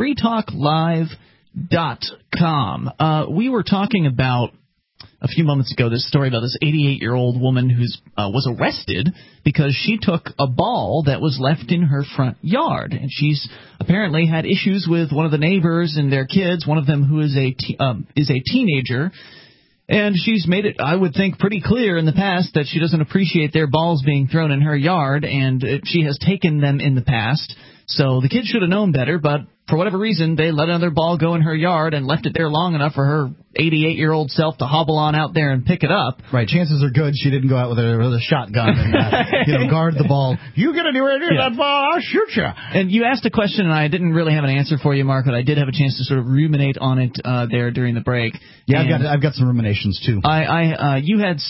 freetalklive.com. We were talking about a few moments ago this story about this 88-year-old woman who was arrested because she took a ball that was left in her front yard. And she's apparently had issues with one of the neighbors and their kids, one of them who is a teenager. And she's made it, I would think, pretty clear in the past that she doesn't appreciate their balls being thrown in her yard, and she has taken them in the past. So the kids should have known better, but for whatever reason, they let another ball go in her yard and left it there long enough for her 88-year-old self to hobble on out there and pick it up. Right. Chances are good she didn't go out with a shotgun and guard the ball. You get anywhere near that ball, I'll shoot you. And you asked a question, and I didn't really have an answer for you, Mark, but I did have a chance to sort of ruminate on it there during the break. Yeah, I've got some ruminations too. I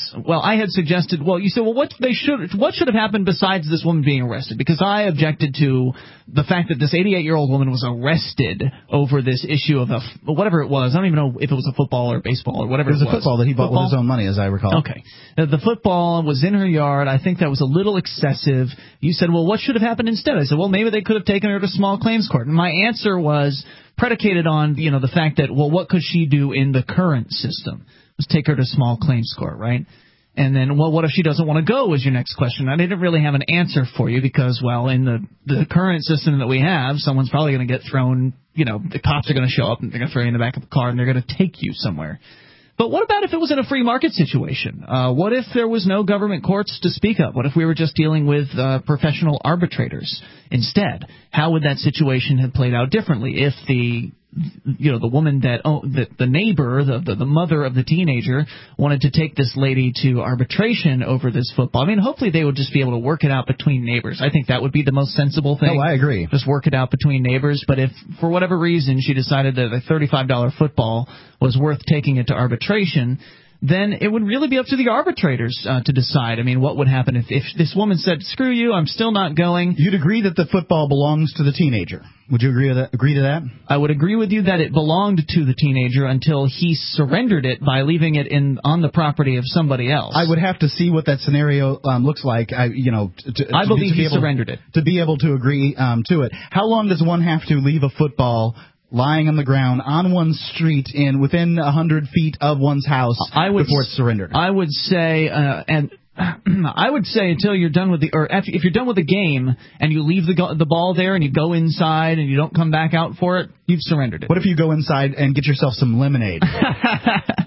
had suggested. Well, you said, well, what should have happened besides this woman being arrested? Because I objected to the fact that this 88-year-old woman was arrested over this issue of whatever it was. I don't even know if it was a football or baseball or whatever it was. It was a football that he bought with his own money, as I recall. Okay. The football was in her yard. I think that was a little excessive. You said, well, what should have happened instead? I said, well, maybe they could have taken her to small claims court. And my answer was predicated on, the fact that, well, what could she do in the current system? Was take her to small claims court, right? And then, well, what if she doesn't want to go was your next question. I didn't really have an answer for you because, well, in the current system that we have, someone's probably going to get thrown, the cops are going to show up and they're going to throw you in the back of the car and they're going to take you somewhere. But what about if it was in a free market situation? What if there was no government courts to speak of? What if we were just dealing with professional arbitrators instead? How would that situation have played out differently if the woman the neighbor, the mother of the teenager, wanted to take this lady to arbitration over this football? I mean, hopefully they would just be able to work it out between neighbors. I think that would be the most sensible thing. Oh, I agree. Just work it out between neighbors. But if, for whatever reason, she decided that a $35 football was worth taking it to arbitration, then it would really be up to the arbitrators to decide. I mean, what would happen if this woman said, screw you, I'm still not going? You'd agree that the football belongs to the teenager. Would you agree to that? I would agree with you that it belonged to the teenager until he surrendered it by leaving it on the property of somebody else. I would have to see what that scenario looks like. I believe he surrendered it. To be able to agree to it. How long does one have to leave a football lying on the ground on one's street in within 100 feet of one's house before it's surrendered? I would say, I would say until you're done with if you're done with the game and you leave the ball there and you go inside and you don't come back out for it, you've surrendered it. What if you go inside and get yourself some lemonade? See,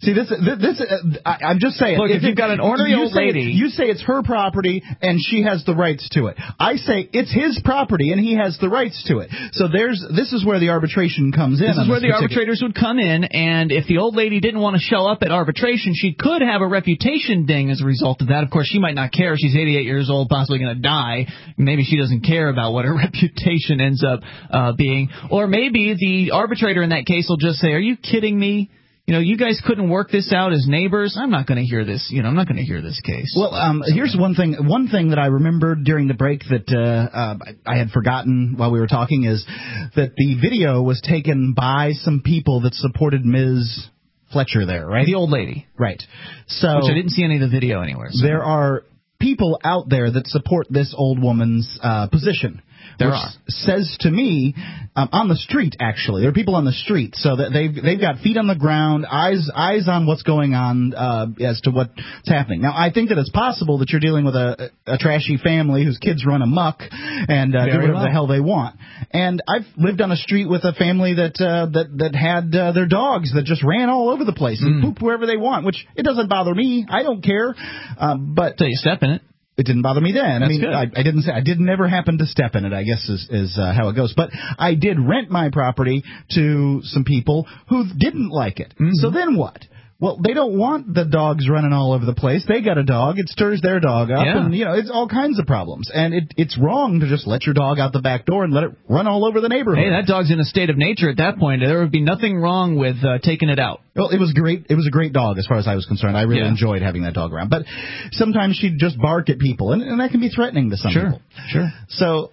See, I'm just saying. Look, if you've got an ornery old lady, you say it's her property and she has the rights to it. I say it's his property and he has the rights to it. So this is where the arbitration comes in. This is where the arbitrators would come in, and if the old lady didn't want to show up at arbitration, she could have a reputation ding as a result of that. Of course, she might not care. She's 88 years old, possibly going to die. Maybe she doesn't care about what her reputation ends up being. Or maybe the arbitrator in that case will just say, "Are you kidding me? You guys couldn't work this out as neighbors. I'm not going to hear this. I'm not going to hear this case." Well, here's one thing that I remembered during the break that I had forgotten while we were talking is that the video was taken by some people that supported Ms. Fletcher there, right? The old lady. Right. So, which I didn't see any of the video anywhere. So. There are people out there that support this old woman's position. There which are. Says to me, on the street, actually. There are people on the street. So that they've got feet on the ground, eyes on what's going on as to what's happening. Now, I think that it's possible that you're dealing with a trashy family whose kids run amok and do whatever the hell they want. And I've lived on a street with a family that had their dogs that just ran all over the place and poop wherever they want, which it doesn't bother me. I don't care. But until you step in it. It didn't bother me then. That's good. I didn't say I did never happen to step in it, I guess is how it goes. But I did rent my property to some people who didn't like it. Mm-hmm. So then what? Well, they don't want the dogs running all over the place. They got a dog. It stirs their dog up, and it's all kinds of problems. And it's wrong to just let your dog out the back door and let it run all over the neighborhood. Hey, that dog's in a state of nature at that point. There would be nothing wrong with taking it out. Well, it was great. It was a great dog as far as I was concerned. I really enjoyed having that dog around. But sometimes she'd just bark at people, and that can be threatening to some people. Sure. So,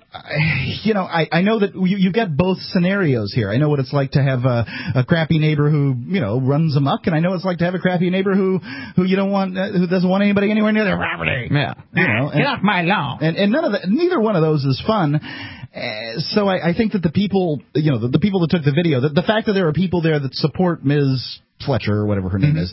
I know that you get both scenarios here. I know what it's like to have a crappy neighbor who, runs amok, and I know what it's like to have a crappy neighbor who you don't want, who doesn't want anybody anywhere near their property. Yeah. Get off my lawn. And neither one of those is fun. So I think that the people, the people that took the video, the fact that there are people there that support Ms. Fletcher or whatever her name is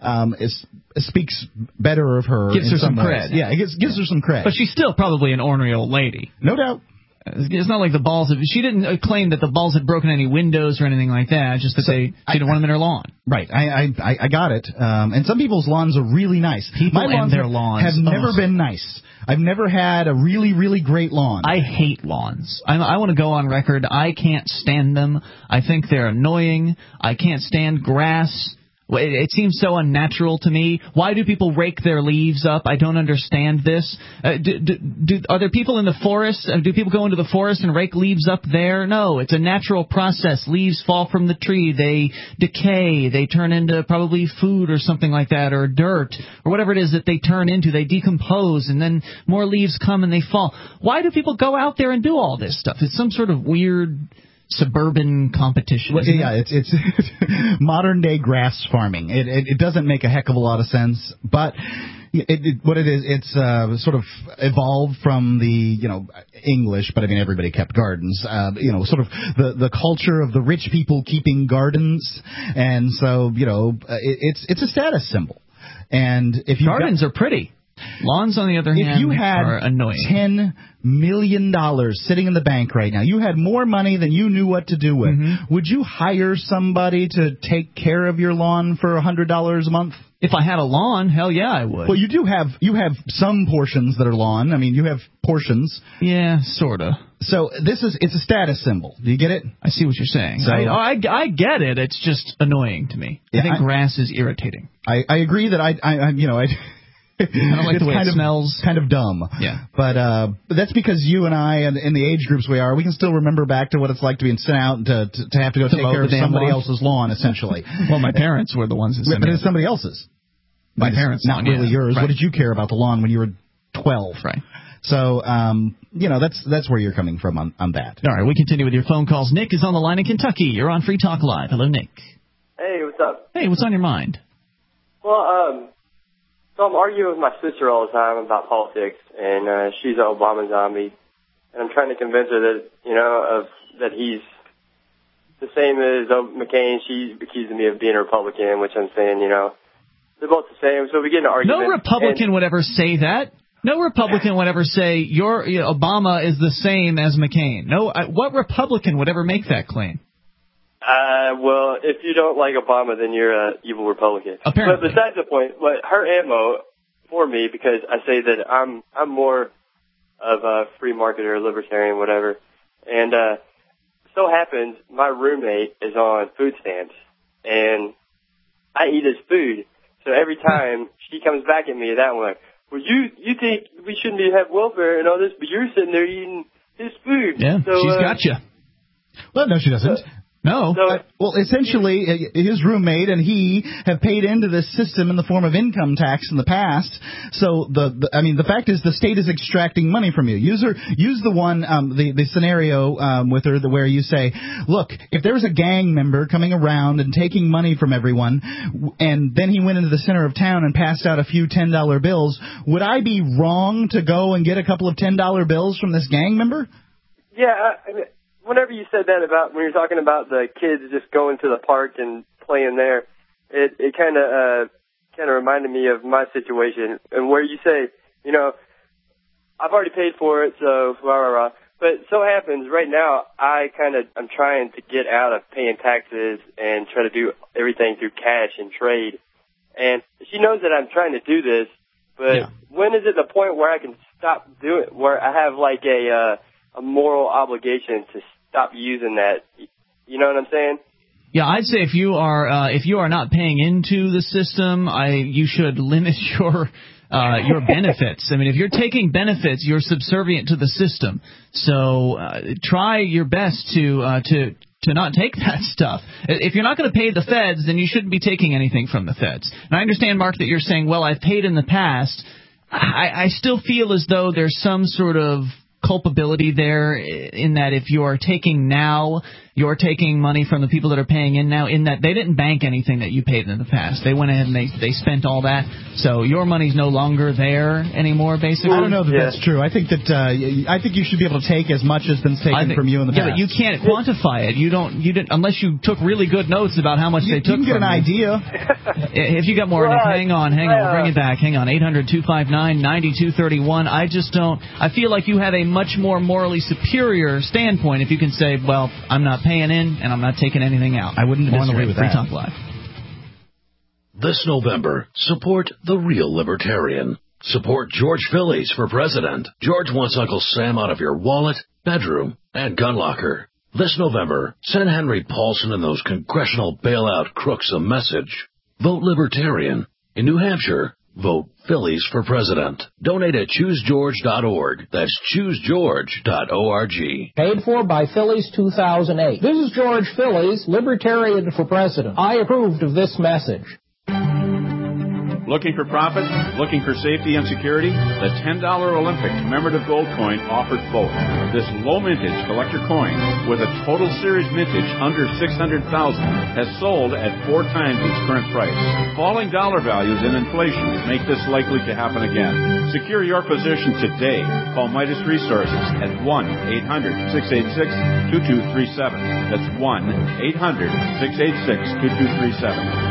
speaks better of her. Gives her some cred. Yeah, it gives her some cred. But she's still probably an ornery old lady. No doubt. It's not like she didn't claim that the balls had broken any windows or anything like that, just that she didn't want them in her lawn. Right. I got it. And some people's lawns are really nice. My lawns have never been nice. I've never had a really, really great lawn. I hate lawns. I want to go on record. I can't stand them. I think they're annoying. I can't stand grass. It seems so unnatural to me. Why do people rake their leaves up? I don't understand this. Are there people in the forest? Do people go into the forest and rake leaves up there? No, it's a natural process. Leaves fall from the tree. They decay. They turn into probably food or something like that, or dirt, or whatever it is that they turn into. They decompose, and then more leaves come and they fall. Why do people go out there and do all this stuff? It's some sort of weird suburban competition. Well, yeah, it's modern day grass farming. It doesn't make a heck of a lot of sense, but what it is, it's sort of evolved from the English, but I mean everybody kept gardens. Sort of the culture of the rich people keeping gardens, and so it's a status symbol. And if gardens are pretty. Lawns, on the other hand, are annoying. If you had $10 million sitting in the bank right now, you had more money than you knew what to do with, would you hire somebody to take care of your lawn for $100 a month? If I had a lawn, hell yeah, I would. Well, you have some portions that are lawn. I mean, you have portions. Yeah, sorta. So it's a status symbol. Do you get it? I see what you're saying. So, I get it. It's just annoying to me. Yeah, I think grass is irritating. I agree that I don't like the way it smells. Kind of dumb. Yeah. But that's because you and I, and in the age groups we can still remember back to what it's like to be sent out and to have to go take care of somebody else's lawn, essentially. Well, my parents were the ones that sent me. But it's somebody else's. My parents' not really yours. Right. What did you care about the lawn when you were 12? Right. So, that's where you're coming from on that. All right, we continue with your phone calls. Nick is on the line in Kentucky. You're on Free Talk Live. Hello, Nick. Hey, what's up? Hey, what's on your mind? Well, so I'm arguing with my sister all the time about politics, and she's an Obama zombie, and I'm trying to convince her that, that he's the same as McCain. She accusing me of being a Republican, which I'm saying, they're both the same, so we get in an argument. No Republican would ever say that. No Republican would ever say Obama is the same as McCain. No, what Republican would ever make that claim? Well, if you don't like Obama, then you're an evil Republican. Apparently. But besides the point, her ammo for me, because I say that I'm more of a free market or libertarian, whatever. And so happens my roommate is on food stamps, and I eat his food. So every time she comes back at me that way, well, you think we shouldn't have welfare and all this, but you're sitting there eating his food. Yeah, so, she's got you. Well, no, she doesn't. No. Well, essentially, his roommate and he have paid into this system in the form of income tax in the past. So the fact is the state is extracting money from you. Use the one, the scenario with her where you say, look, if there was a gang member coming around and taking money from everyone, and then he went into the center of town and passed out a few $10 bills, would I be wrong to go and get a couple of $10 bills from this gang member? Yeah, I mean, whenever you said that about when you're talking about the kids just going to the park and playing there, it kind of reminded me of my situation, and where you say, you know, I've already paid for it, so rah rah rah. But so happens right now I'm trying to get out of paying taxes and try to do everything through cash and trade, and she knows that I'm trying to do this. But when is it the point where I can stop doing it, where I have like a moral obligation to stop using that? You know what I'm saying? Yeah, I'd say if you are not paying into the system, you should limit your benefits. I mean, if you're taking benefits, you're subservient to the system. So try your best to not take that stuff. If you're not going to pay the feds, then you shouldn't be taking anything from the feds. And I understand, Mark, that you're saying, well, I've paid in the past. I still feel as though there's some sort of culpability there in that if you are taking now, you're taking money from the people that are paying in now, in that they didn't bank anything that you paid in the past. They went ahead and they spent all that. So your money's no longer there anymore, basically. I don't know that that's true. I think you should be able to take as much as been taken from you in the past. Yeah, but you can't quantify it. You didn't unless you took really good notes about how much they took from you. You can get an idea. If you got more, hang on, we'll bring it back. Hang on, 800-259-9231. I feel like you have a much more morally superior standpoint if you can say, well, I'm not paying in and I'm not taking anything out. I wouldn't disagree with that. Free Talk Live. This November, support the real libertarian. Support George Phillies for president. George wants Uncle Sam out of your wallet, bedroom, and gun locker. This November, send Henry Paulson and those congressional bailout crooks a message. Vote libertarian. In New Hampshire, vote Phillies for president. Donate at ChooseGeorge.org. That's ChooseGeorge.org. Paid for by Phillies 2008. This is George Phillies, Libertarian for President. I approved of this message. Looking for profit? Looking for safety and security? The $10 Olympic commemorative gold coin offers both. This low mintage collector coin with a total series mintage under $600,000 has sold at 4 times its current price. Falling dollar values and inflation make this likely to happen again. Secure your position today. Call Midas Resources at 1-800-686-2237. That's 1-800-686-2237.